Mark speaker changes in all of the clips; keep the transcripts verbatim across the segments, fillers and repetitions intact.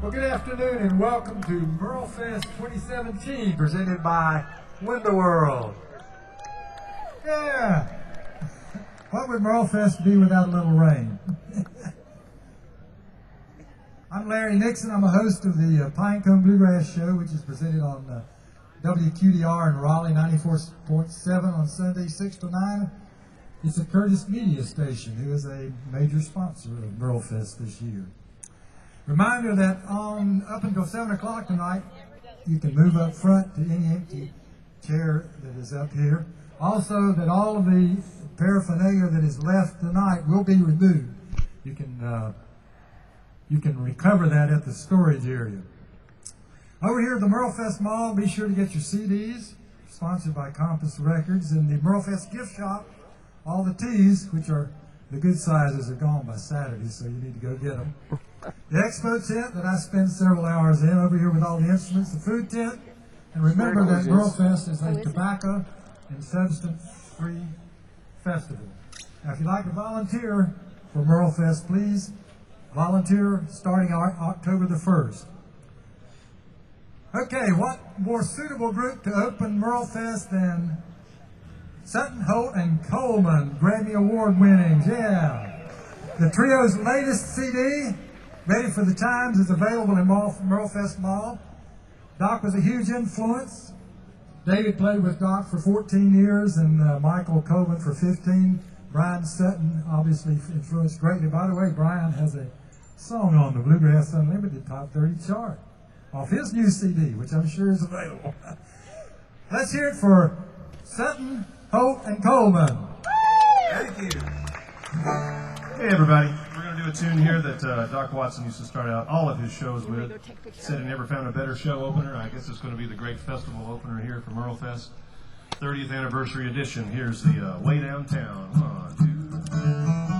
Speaker 1: Well, good afternoon and welcome to MerleFest twenty seventeen, presented by Window World. Yeah, what would MerleFest be without a little rain? I'm Larry Nixon. I'm a host of the uh, Pinecone Bluegrass Show, which is presented on uh, W Q D R in Raleigh, ninety-four point seven on Sunday, six to nine. It's a Curtis Media station, who is a major sponsor of MerleFest this year. Reminder that on up until seven o'clock tonight, you can move up front to any empty chair that is up here. Also, that all of the paraphernalia that is left tonight will be removed. You can uh, you can recover that at the storage area. Over here at the MerleFest Mall, be sure to get your C Ds, sponsored by Compass Records, and the MerleFest gift shop. All the teas, which are the good sizes, are gone by Saturday, so you need to go get them. The expo tent that I spend several hours in over here with all the instruments, the food tent, and remember that MerleFest is a tobacco and substance-free festival. Now, if you'd like to volunteer for MerleFest, please volunteer starting October the first. Okay, what more suitable group to open MerleFest than Sutton, Holt, and Coleman, Grammy Award winnings, yeah. The trio's latest C D, Ready for the Times, is available in MerleFest Mall. Doc was a huge influence. David played with Doc for fourteen years and uh, Michael Coleman for fifteen. Brian Sutton obviously influenced greatly. By the way, Brian has a song on the Bluegrass Unlimited Top thirty chart off his new C D, which I'm sure is available. Let's hear it for Sutton, Holt, and Coleman.
Speaker 2: Thank you. Hey, everybody. We're going to do a tune here that uh, Doc Watson used to start out all of his shows with. Said he never found a better show opener. I guess it's going to be the great festival opener here for MerleFest. thirtieth anniversary edition. Here's the uh, Way Downtown. One, two.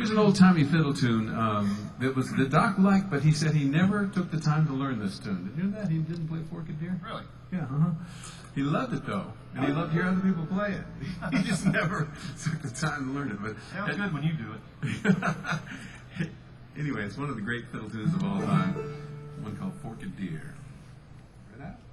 Speaker 3: Here's an old-timey fiddle tune um, that was the Doc liked, but he said he never took the time to learn this tune. Did you know that? He didn't play Forked Deer?
Speaker 2: Really?
Speaker 3: Yeah, uh-huh. He loved it, though, and he loved hearing other people play it. He just never took the time to learn it. But
Speaker 2: Sounds good when you do it.
Speaker 3: Anyway, it's one of the great fiddle tunes of all time. One called Forked Deer. Right out.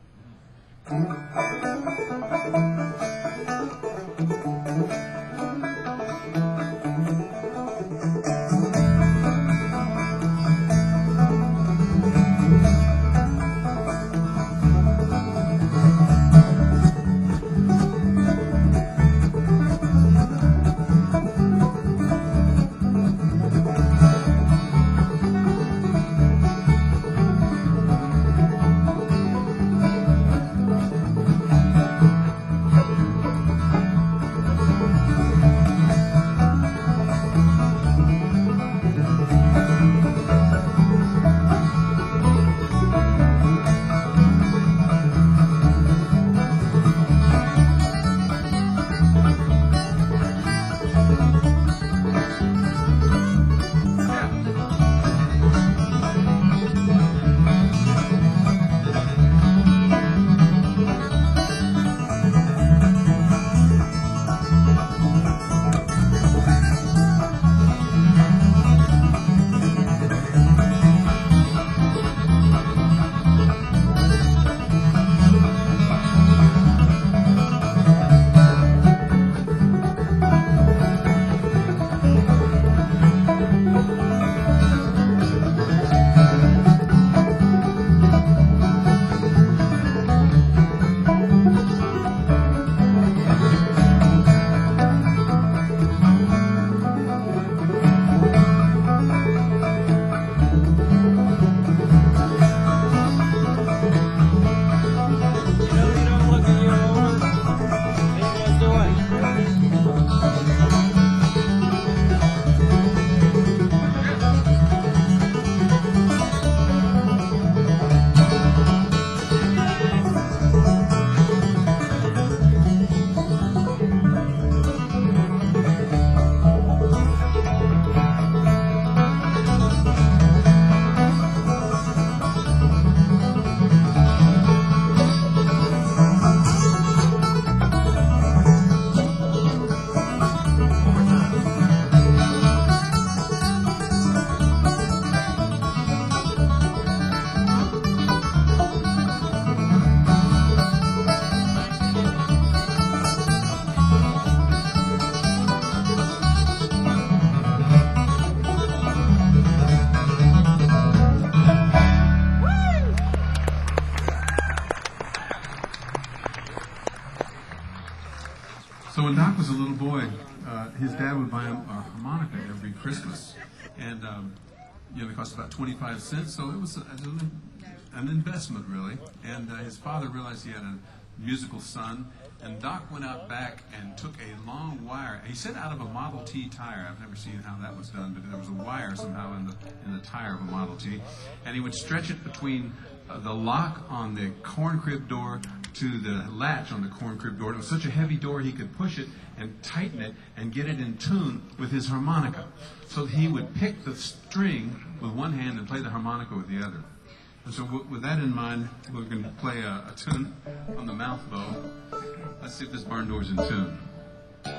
Speaker 3: So when Doc was a little boy, uh, his dad would buy him a harmonica every Christmas, and um, you know, it cost about twenty-five cents. So it was a, an, an investment, really. And uh, his father realized he had a musical son, and Doc went out back and took a long wire. He said out of a Model T tire. I've never seen how that was done, but there was a wire somehow in the in the tire of a Model T, and he would stretch it between uh, the lock on the corn crib door to the latch on the corn crib door. It was such a heavy door he could push it and tighten it and get it in tune with his harmonica. So he would pick the string with one hand and play the harmonica with the other. And so w- with that in mind, we're going to play a, a tune on the mouth bow. Let's see if this barn door's in tune.
Speaker 2: The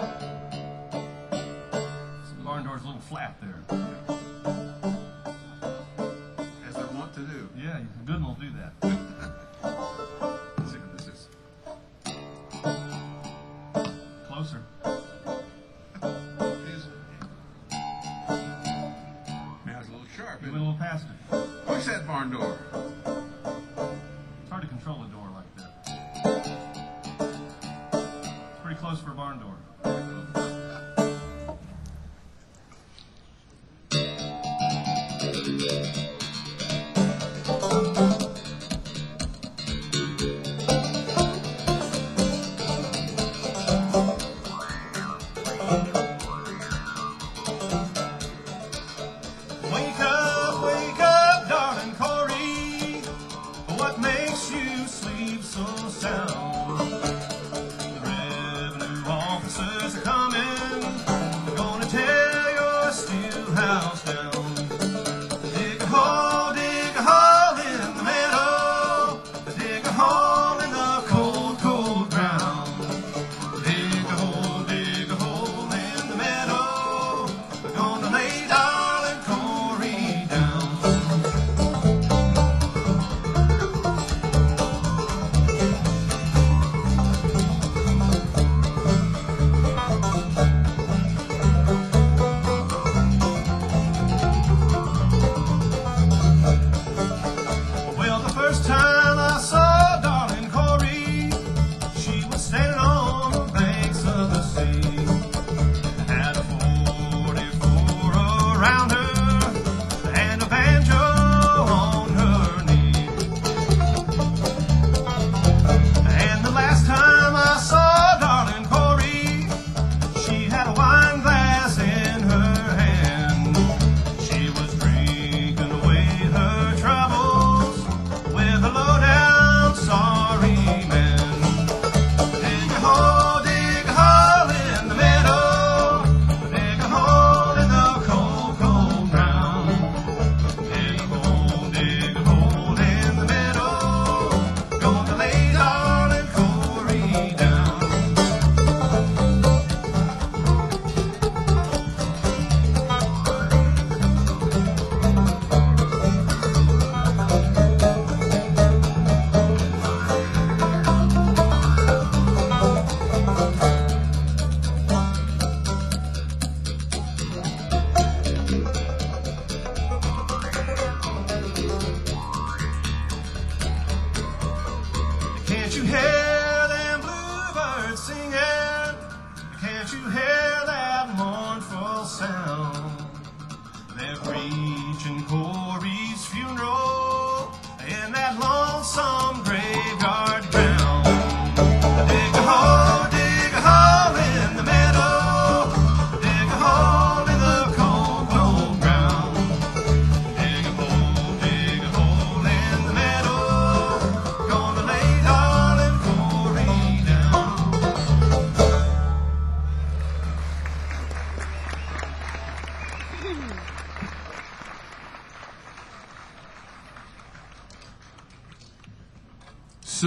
Speaker 2: barn door's a little flat there.
Speaker 3: As I want to do.
Speaker 2: Yeah, good one will do that.
Speaker 3: Let's see what this is.
Speaker 2: Closer.
Speaker 3: Man, it's a little sharp.
Speaker 2: You
Speaker 3: Isn't
Speaker 2: went a
Speaker 3: it?
Speaker 2: little past it.
Speaker 3: Push that barn door.
Speaker 2: It's hard to control a door like that. It's pretty close for a barn door. Wake up, wake up, darling Corey. What makes you sleep so sound? The revenue officers are coming. They're gonna tell you're still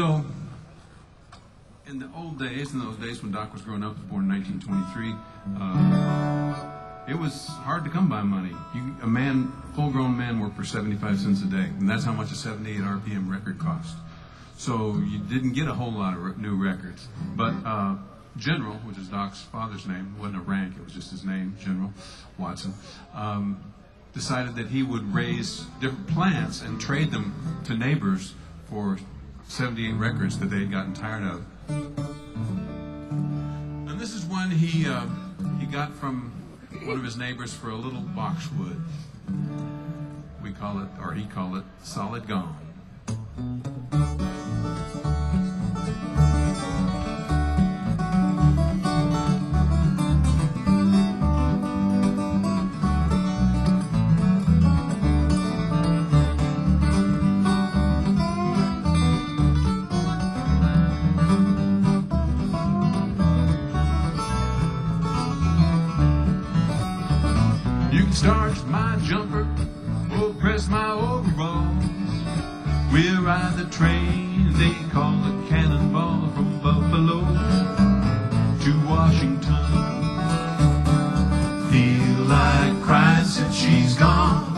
Speaker 3: So, in the old days, in those days when Doc was growing up, was born in nineteen twenty-three, uh, it was hard to come by money. You, a man, full-grown man, worked for seventy-five cents a day, and that's how much a seventy-eight R P M record cost. So you didn't get a whole lot of re- new records. But uh, General, which is Doc's father's name, wasn't a rank, it was just his name, General Watson, um, decided that he would raise different plants and trade them to neighbors for seventy-eight records that they had gotten tired of. And this is one he uh, he got from one of his neighbors for a little boxwood. We call it, or he called it, Solid Gone. Starch my jumper, or press my overalls. We'll ride the train they call the Cannonball from Buffalo to Washington. Feel like crying since she's gone.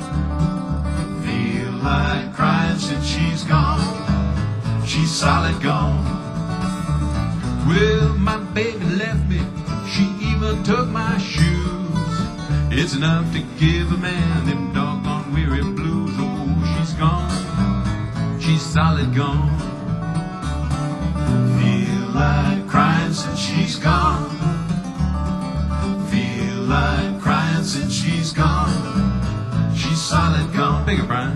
Speaker 3: Feel like crying since she's gone. She's solid gone. Well, my baby left me. She even took my shoes. It's enough to give a man them doggone weary blues. Oh, she's gone, she's solid gone. Feel like crying since she's gone. Feel like crying since she's gone. She's solid gone. Bigger, Brian.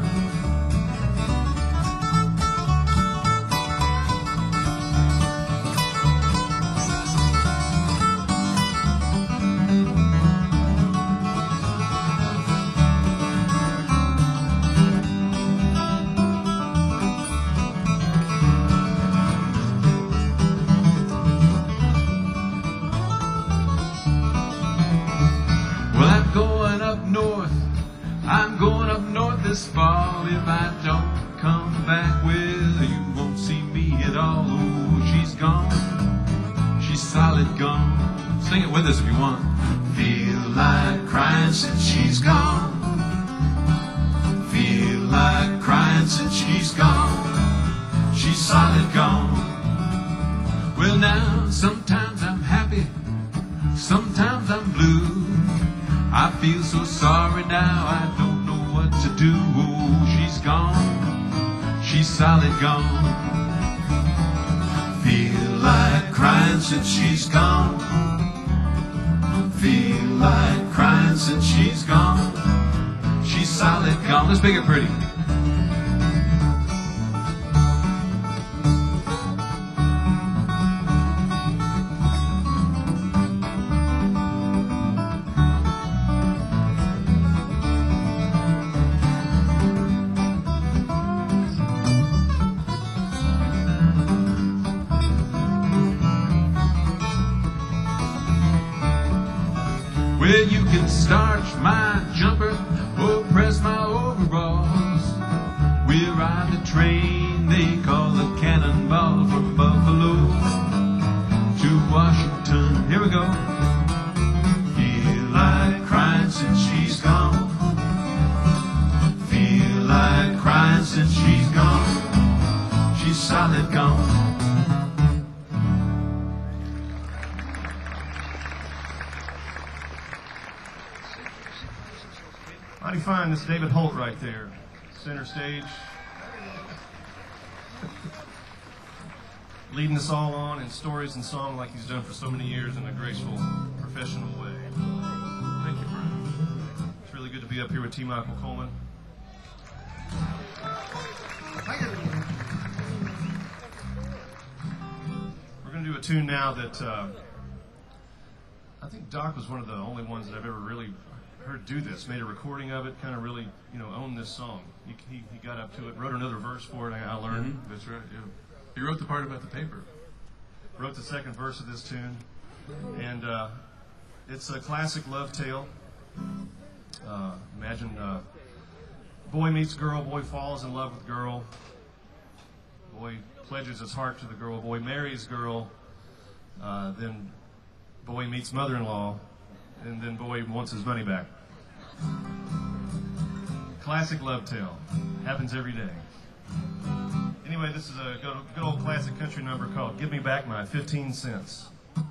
Speaker 3: I'm going up north this fall. If I don't come back, well, you won't see me at all. Oh, she's gone, she's solid gone. Sing it with us if you want. Feel like crying since she's gone. Feel like crying since she's gone. She's solid gone. Well, now, sometimes I'm happy, sometimes I'm blue. I feel so sorry now, I don't know what to do. Oh, she's gone, she's solid gone. Feel like crying since she's gone. Feel like crying since she's gone. She's solid gone. Let's make it pretty. Well, you can starch my jumper or press my overalls. We'll ride the train they call the Cannonball from Buffalo to Washington. Here we go. Feel like crying since she's gone. Feel like crying since she's gone. She's solid gone.
Speaker 2: Mighty fine, this is David Holt right there, center stage, leading us all on in stories and song like he's done for so many years in a graceful, professional way. Thank you, Brian. It's really good to be up here with T. Michael Coleman. We're going to do a tune now that uh, I think Doc was one of the only ones that I've ever really heard do this, made a recording of it, kind of really, you know, owned this song. He, he, he got up to it, wrote another verse for it, I, I learned.
Speaker 3: Mm-hmm. That's right, yeah. He wrote the part about the paper.
Speaker 2: Wrote the second verse of this tune. And uh, it's a classic love tale. Uh, imagine uh, boy meets girl, boy falls in love with girl. Boy pledges his heart to the girl. Boy marries girl. Uh, then boy meets mother-in-law. And then boy wants his money back. Classic love tale. Happens every day. Anyway, this is a good, good old classic country number called Give Me Back My fifteen cents.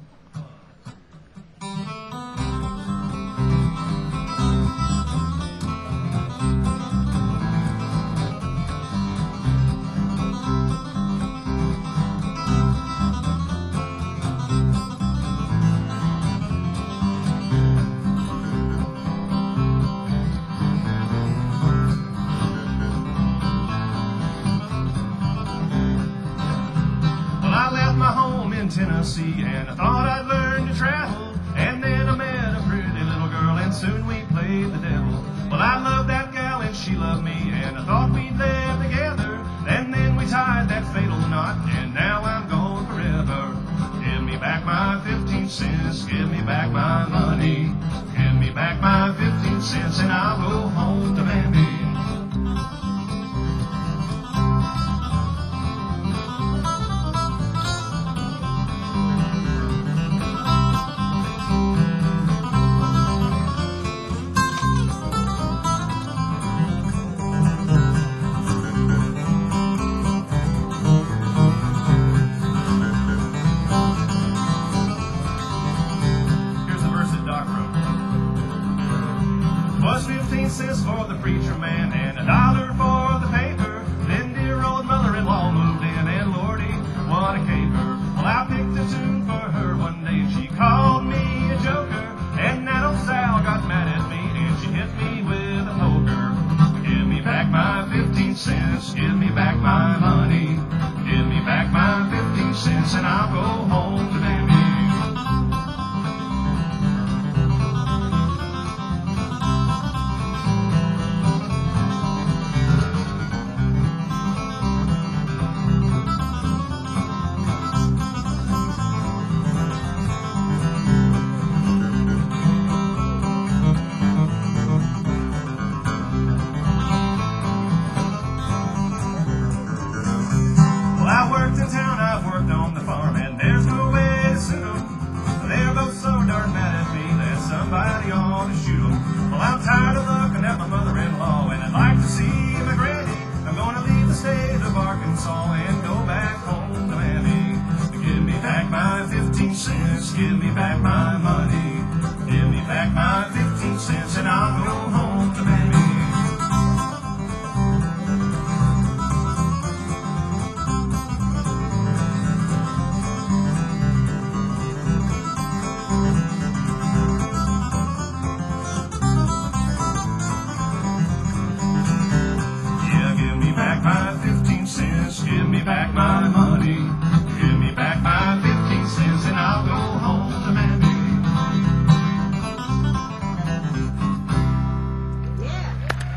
Speaker 2: Tennessee, and I thought I'd learn to travel, and then I met a pretty little girl, and soon we played the devil. Well, I loved that gal, and she loved me, and I thought we'd live together, and then we tied that fatal knot, and now I'm gone forever. Give me back my fifteen cents, give me back my money, give me back my fifteen cents, and I'll go home to Mammy. Cents for the preacher man and a dollar for the paper. Then dear old mother-in-law moved in, and Lordy, what a caper. Well, I picked a tune for her one day, and she called me a joker. And that old Sal got mad at me, and she hit me with a poker. Give me back my fifteen cents, give me back my money, give me back my fifteen cents, and I'll go home to Mammy. Somebody ought to shoot 'em. Well, I'm tired of looking at my mother-in-law, and I'd like to see my granny. I'm gonna leave the state of Arkansas and go back home to Mammy. Give me back my fifteen cents, give me back my money, give me back my fifteen cents, and I'll go home to Mammy. Give me back my money, give me back my fifteen cents, and I'll go home to Mammy. Yeah.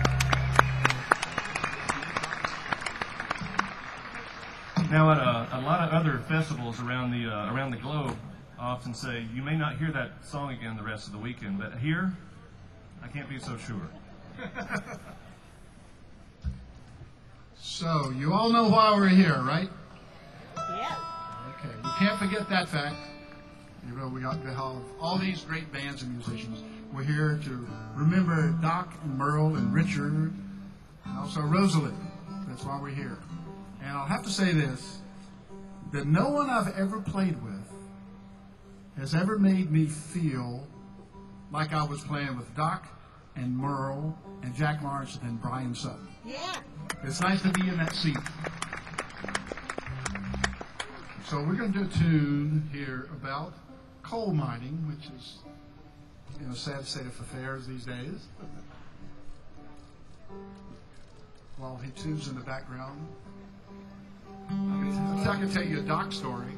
Speaker 2: Now, at a, a lot of other festivals around the uh, around the globe, I often say you may not hear that song again the rest of the weekend, but here, I can't be so sure.
Speaker 4: So, you all know why we're here, right?
Speaker 5: Yeah.
Speaker 4: Okay, we can't forget that fact. You know, we got to have all these great bands and musicians. We're here to remember Doc and Merle and Richard, and also Rosalie. That's why we're here. And I'll have to say this, that no one I've ever played with has ever made me feel like I was playing with Doc and Merle and Jack Lawrence and Brian Sutton.
Speaker 5: Yeah.
Speaker 4: It's nice to be in that seat. So we're going to do a tune here about coal mining, which is in a sad state of affairs these days. While he tunes in the background, I can, I can tell you a Doc story.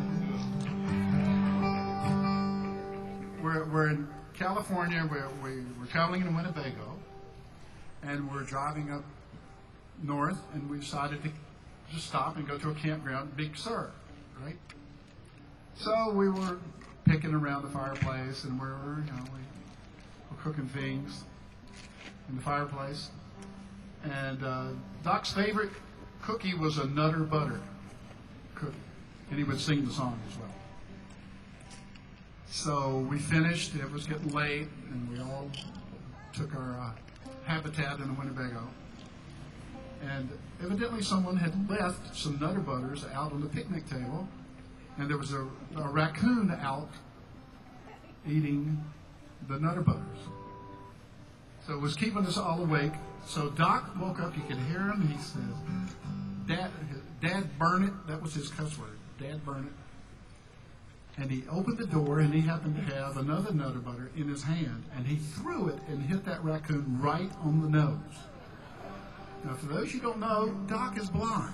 Speaker 4: We're, we're in California. We're, we, we're traveling in Winnebago, and we're driving up north, and we decided to just stop and go to a campground, Big Sur, right? So we were picking around the fireplace, and we were, you know, we were cooking things in the fireplace. And uh, Doc's favorite cookie was a Nutter Butter. and he would sing the song as well. So we finished. It was getting late, and we all took our uh, habitat in the Winnebago. And evidently someone had left some Nutter Butters out on the picnic table, and there was a, a raccoon out eating the Nutter Butters. So it was keeping us all awake. So Doc woke up, you could hear him, he says, Dad, Dad burn it. That was his cuss word. Dad burn it. And he opened the door, and he happened to have another Nutter Butter in his hand, and he threw it and hit that raccoon right on the nose. Now, for those you don't know, Doc is blind.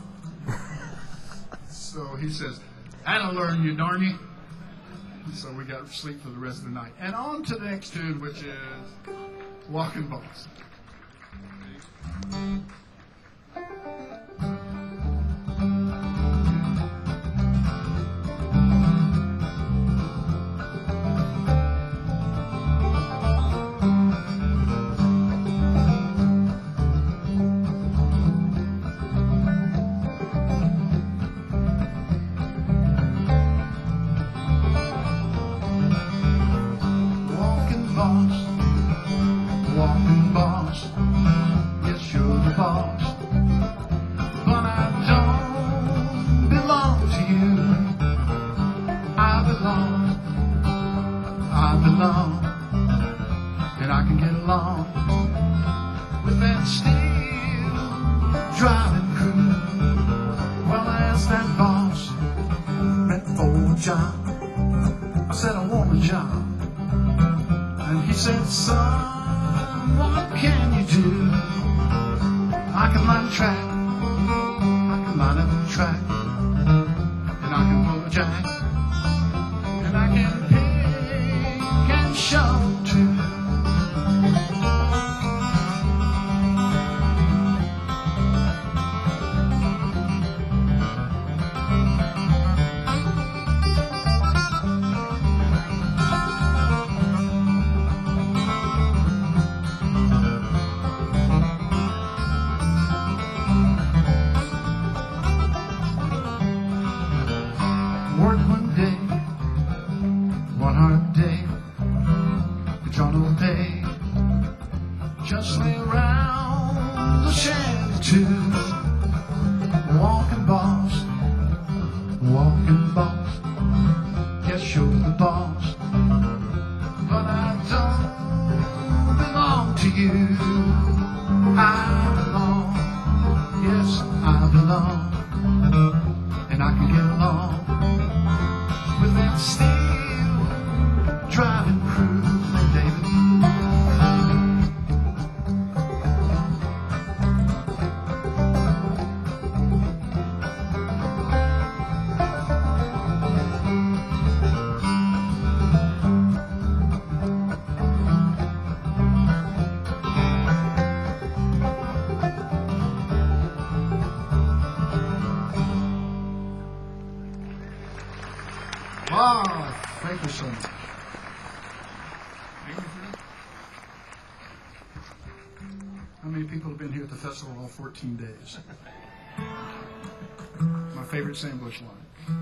Speaker 4: So he says, "That'll learn you, darn you." So we got sleep for the rest of the night. And on to the next tune, which is Walking Boss. All fourteen days. My favorite Sam Bush line.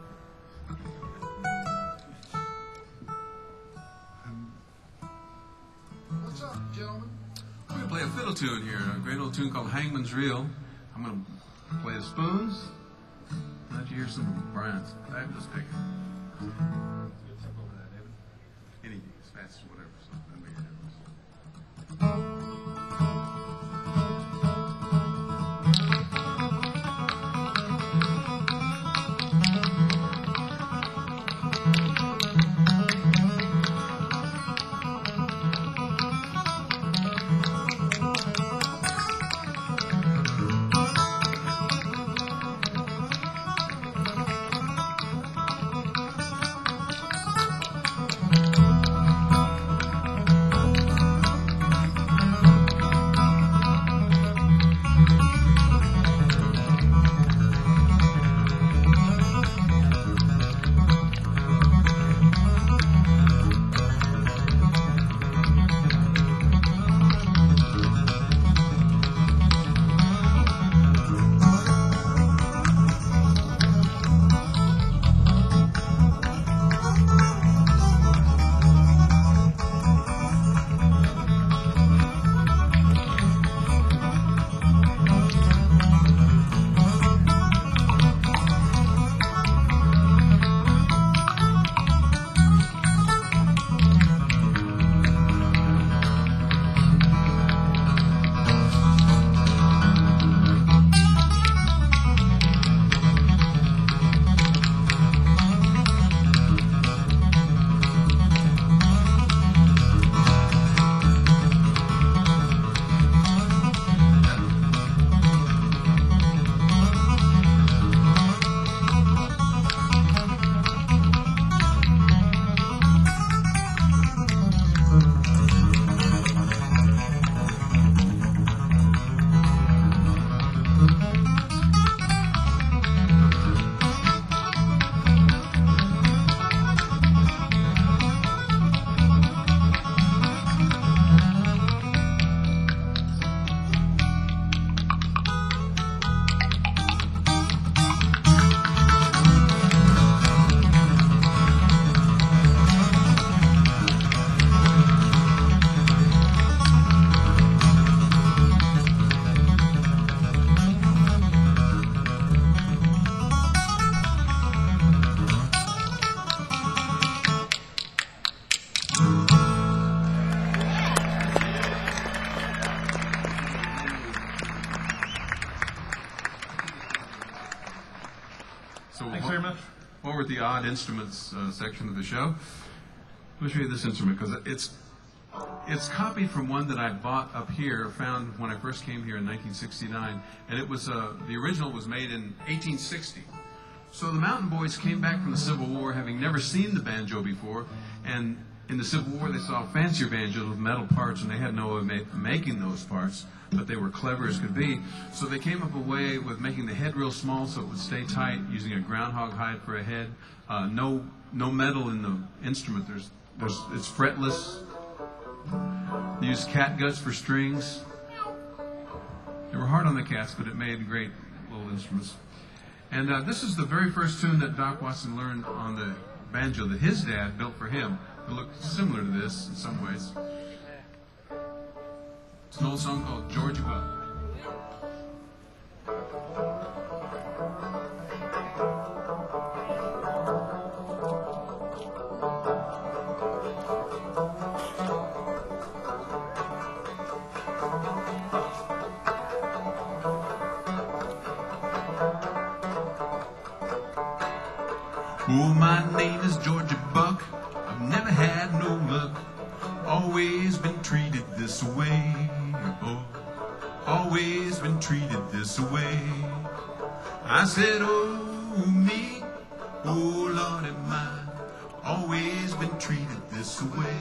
Speaker 4: Um, what's up, gentlemen?
Speaker 3: We're going to play a fiddle tune here, a great old tune called Hangman's Reel. I'm going to play the spoons. Let you hear some Brian's fabulous picking. Anything, as fast as whatever. So that'll make a difference. the odd instruments uh, section of the show. Let me show you this instrument because it's it's copied from one that I bought up here, found when I first came here in nineteen sixty-nine, and it was uh, the original was made in eighteen sixty. So the Mountain Boys came back from the Civil War having never seen the banjo before, and in the Civil War they saw fancier banjos with metal parts, and they had no way of ma- making those parts, but they were clever as could be. So they came up a way with making the head real small so it would stay tight, using a groundhog hide for a head. Uh, no no metal in the instrument. There's there's it's fretless. They used catguts for strings. They were hard on the cats, but it made great little instruments. And uh, this is the very first tune that Doc Watson learned on the banjo that his dad built for him. It looked similar to this in some ways. It's an old song called Georgia Buck. Oh, my name is Georgia Buck. I've never had no luck. Always been treated this way. Oh, always been treated this way. I said, oh, me, oh, Lordy, mine. Always been treated this way.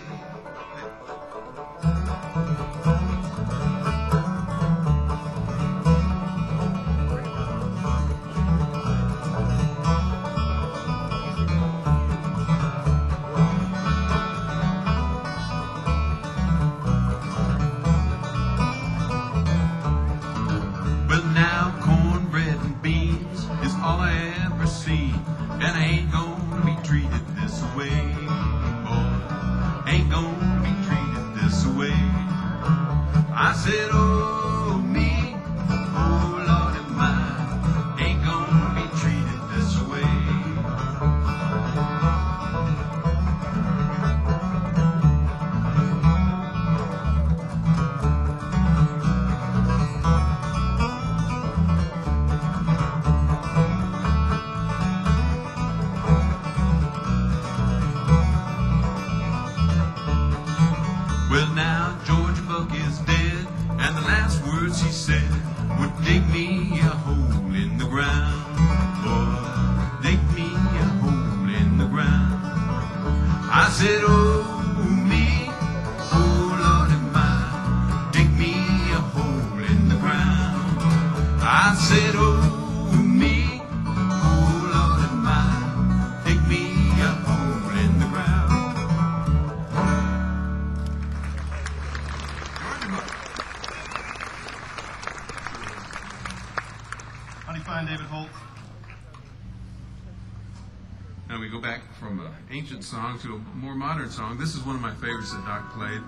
Speaker 3: Now we go back from an ancient song to a more modern song. This is one of my favorites that Doc played.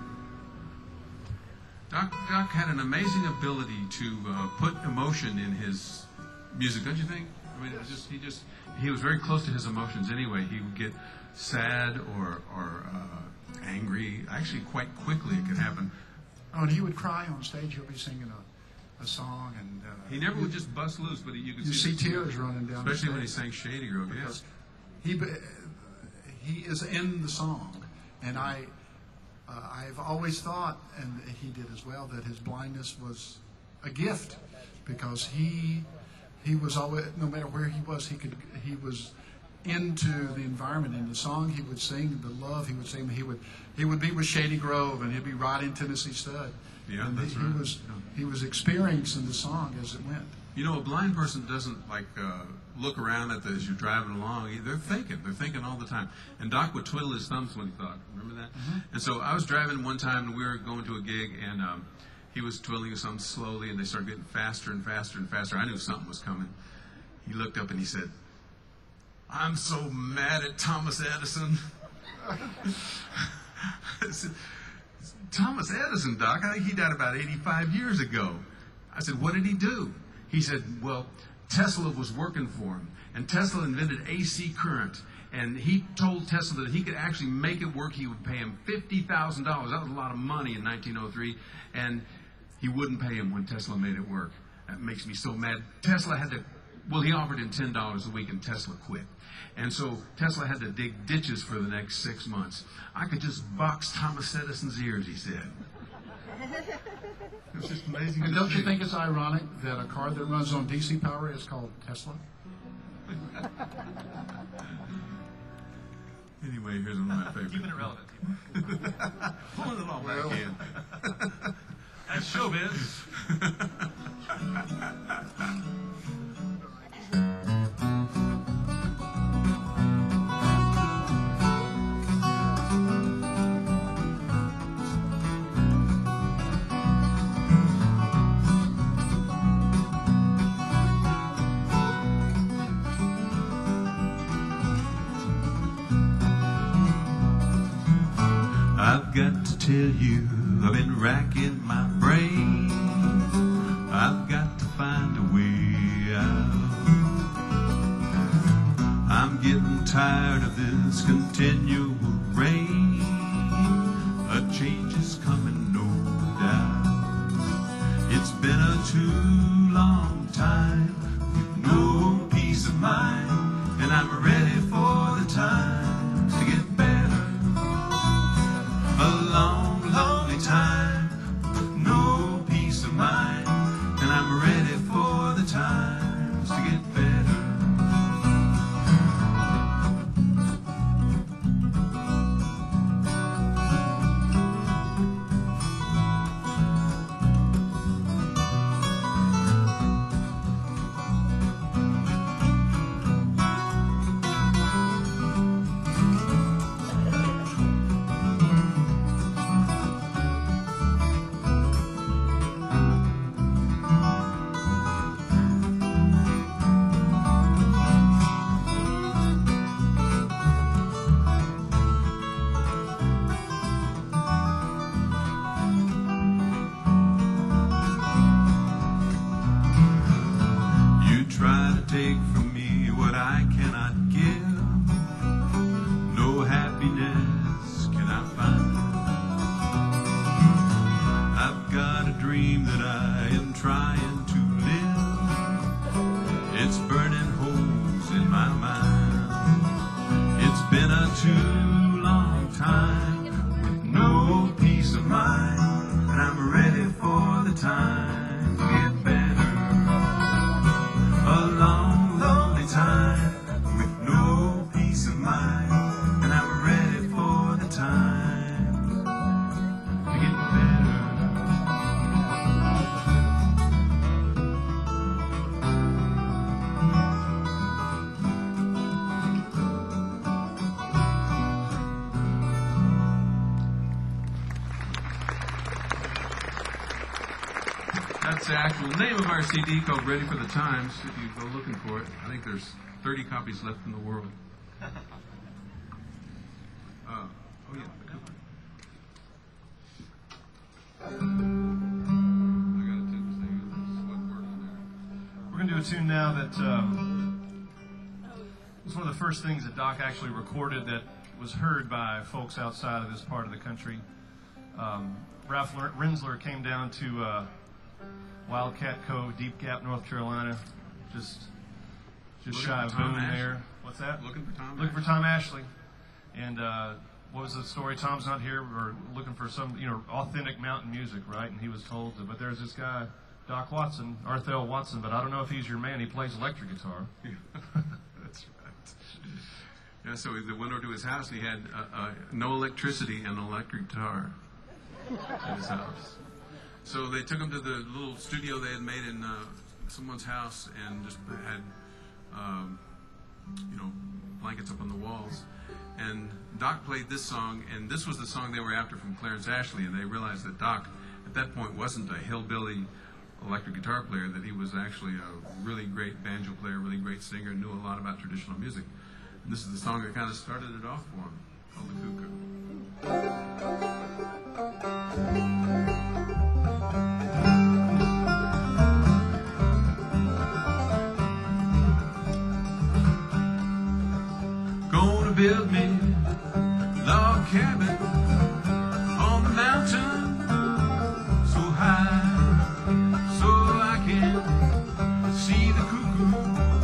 Speaker 3: Doc, Doc had an amazing ability to uh, put emotion in his music, don't you think? I mean, it was just he just he was very close to his emotions anyway. He would get sad or or uh, angry. Actually, quite quickly it could happen.
Speaker 4: Oh, and he would cry on stage. He'll be singing a, a song, and uh,
Speaker 3: he never would just bust loose, but you could
Speaker 4: you
Speaker 3: see,
Speaker 4: see tears running down.
Speaker 3: especially when he sang Shady Grove. Yes.
Speaker 4: He he is in the song, and I uh, I've always thought, and he did as well, that his blindness was a gift, because he he was always, no matter where he was, he could he was into the environment. In the song he would sing the love he would sing. He would he would be with Shady Grove, and he'd be riding Tennessee Stud.
Speaker 3: Yeah,
Speaker 4: and
Speaker 3: that's
Speaker 4: he
Speaker 3: right.
Speaker 4: was he was experiencing the song as it went.
Speaker 3: You know, a blind person doesn't like uh, look around at the, as you're driving along. They're thinking. They're thinking all the time. And Doc would twiddle his thumbs when he thought. Remember that? Mm-hmm. And so I was driving one time, and we were going to a gig, and um, he was twiddling his thumbs slowly, and they started getting faster and faster and faster. I knew something was coming. He looked up and he said, "I'm so mad at Thomas Edison." I said, "Thomas Edison, Doc? I think he died about eighty-five years ago." I said, "What did he do?" He said, "Well, Tesla was working for him, and Tesla invented A C current, and he told Tesla that he could actually make it work. He would pay him fifty thousand dollars. That was a lot of money in nineteen oh three, and he wouldn't pay him when Tesla made it work. That makes me so mad. Tesla had to well, he offered him ten dollars a week, and Tesla quit. And so Tesla had to dig ditches for the next six months. I could just box Thomas Edison's ears, he said. It was just amazing.
Speaker 4: And
Speaker 3: to
Speaker 4: don't you
Speaker 3: see.
Speaker 4: think it's ironic that a car that runs on D C power is called Tesla?
Speaker 3: Anyway, here's one of my favorites.
Speaker 2: Keeping it relevant.
Speaker 3: Pulling it all back in.
Speaker 2: That's showbiz.
Speaker 3: I've got to tell you, I've been racking my brain. I've got to find a way out. I'm getting tired of this continual rain. A change is coming, no doubt. It's been a too long time with no peace of mind, and I'm ready for the time to get better. A long, lonely time with no peace of mind, and I'm ready for the times to get better. Try to take from me what I cannot give. No happiness can I find. I've got a dream that I am trying to live. It's burning holes in my mind. It's been a too long time with no peace of mind, and I'm ready for the time to get better. A long, lonely time with no peace of mind, and I'm ready for the time to get better. That's the actual name of our C D called Ready for the Times. If you go looking for it, I think there's thirty copies left in the world. Uh, oh, yeah. I got a tune to sing. This wasn't working there.
Speaker 2: We're going to do a tune now that um, was one of the first things that Doc actually recorded that was heard by folks outside of this part of the country. Um, Ralph Rensler came down to uh, Wildcat Cove, Deep Gap, North Carolina, just just
Speaker 3: Looking
Speaker 2: shy
Speaker 3: for
Speaker 2: of
Speaker 3: Tom
Speaker 2: Boone
Speaker 3: Ashley.
Speaker 2: there. What's that?
Speaker 3: Looking for Tom.
Speaker 2: Looking for Tom Ashley. And uh, what was the story? Tom's not here. We're looking for some, you know, authentic mountain music, right? And he was told, that, but there's this guy, Doc Watson, Arthel Watson, but I don't know if he's your man. He plays electric guitar.
Speaker 3: That's right. Yeah, so they went over to his house, and he had uh, uh, no electricity and an electric guitar in his house. So they took him to the little studio they had made in uh, someone's house, and just had, um, you know, blankets up on the walls. And Doc played this song, and this was the song they were after from Clarence Ashley, and they realized that Doc, at that point, wasn't a hillbilly electric guitar player, that he was actually a really great banjo player, really great singer, knew a lot about traditional music. And this is the song that kind of started it off for him, called The Cuckoo. Gonna build me a log cabin on the mountain so high, so I can see the cuckoo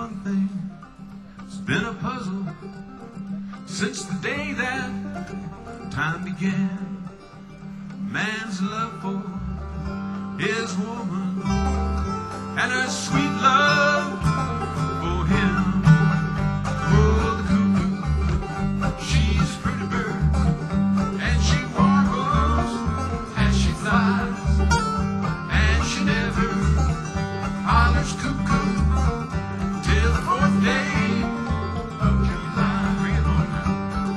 Speaker 3: one thing has been a puzzle since the day that time began. Man's love for his woman and her sweet love for him. Oh, the cuckoo, she's a pretty bird, and she warbles as she flies, and she never hollers cuckoo till the fourth day of July. Bring it on now.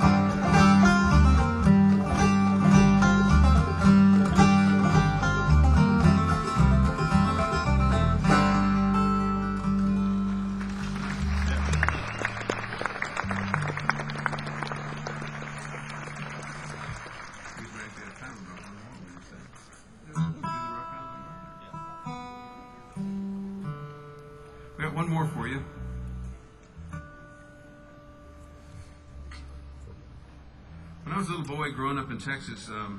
Speaker 3: We got one more for you. When I was a little boy growing up in Texas, um,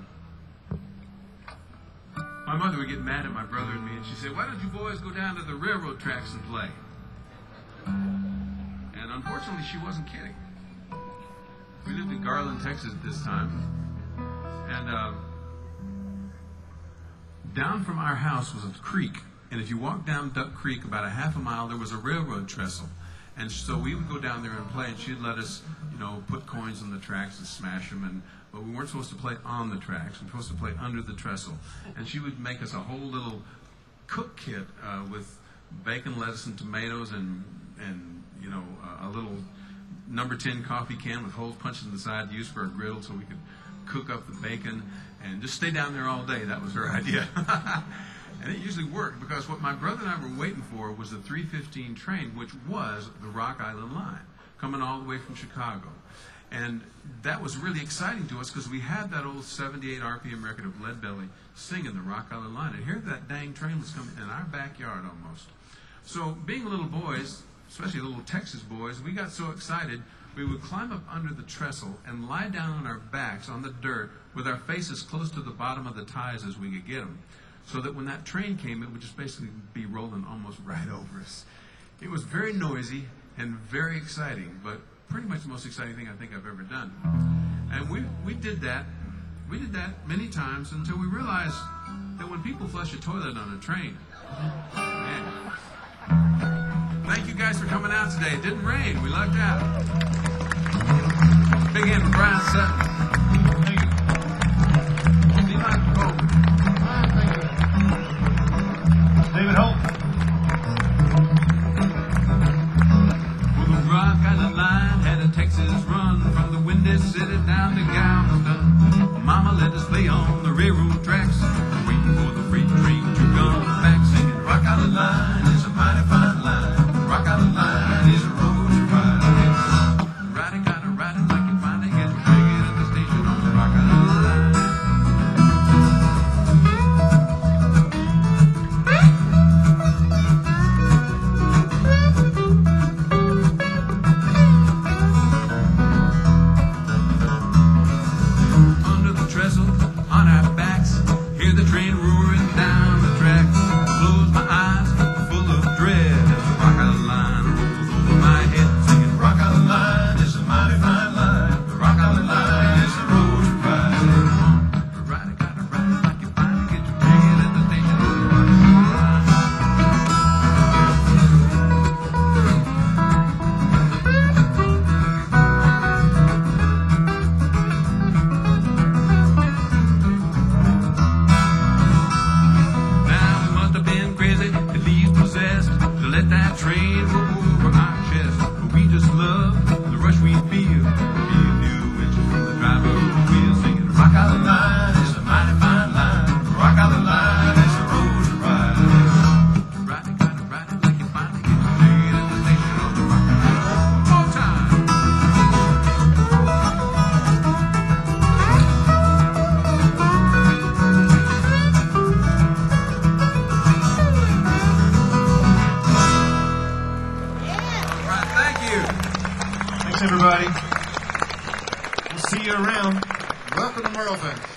Speaker 3: my mother would get mad at my brother and me, and she'd say, "Why don't you boys go down to the railroad tracks and play?" And unfortunately, she wasn't kidding. We lived in Garland, Texas at this time, and um, down from our house was a creek. And if you walked down Duck Creek about a half a mile, there was a railroad trestle. And so we would go down there and play, and she'd let us, you know, put coins on the tracks and smash them. And but we weren't supposed to play on the tracks. We were supposed to play under the trestle. And she would make us a whole little cook kit uh, with bacon, lettuce, and tomatoes, and and you know uh, a little number ten coffee can with holes punched in the side used for a griddle, so we could cook up the bacon and just stay down there all day. That was her idea. And it usually worked, because what my brother and I were waiting for was the three fifteen train, which was the Rock Island Line, coming all the way from Chicago. And that was really exciting to us, because we had that old seventy-eight R P M record of Lead Belly singing the Rock Island Line. And here that dang train was coming in our backyard almost. So being little boys, especially little Texas boys, we got so excited, we would climb up under the trestle and lie down on our backs on the dirt with our faces close to the bottom of the ties as we could get them, so that when that train came, it would just basically be rolling almost right over us. It was very noisy and very exciting, but pretty much the most exciting thing I think I've ever done. And we we did that. We did that many times until we realized that when people flush a toilet on a train, man. Thank you guys for coming out today. It didn't rain. We lucked out. Big hand for Brian Sutton. Thank you. Steve Michael Colvin.
Speaker 2: David Holt.
Speaker 3: Well, the Rock Island Line had a Texas run from the Windy City down to Galveston. Mama let us play on the railroad tracks, waiting for the freight train to come back, singing Rock Island Line is a mighty fine line. Rock Island Line is a road to ride. Ride it, gotta ride it like you find it, get your ticket at the station on the Rock Island Line. On our backs, hear the train roaring down the track. Close my eyes, full of dread, as the Rock Island Line rolls over my head, singing Rock Island Line is a mighty fine line. The Rock Island Line is a road to ride. Ride it, gotta ride it like you find it, get your ticket at the station on the Rock Island Line. Let that train roll over our chest, but we just love the rush we feel. Be a few inches from the driver wheel, singing Rock Island Line is a mighty fine line. Rock Island Line is a road to ride. Ride it, gotta ride it like you find it, get your ticket at the station on the Rock Island Line. One more time.
Speaker 2: Thanks, everybody. We'll see you around.
Speaker 4: Welcome to Merle Fest.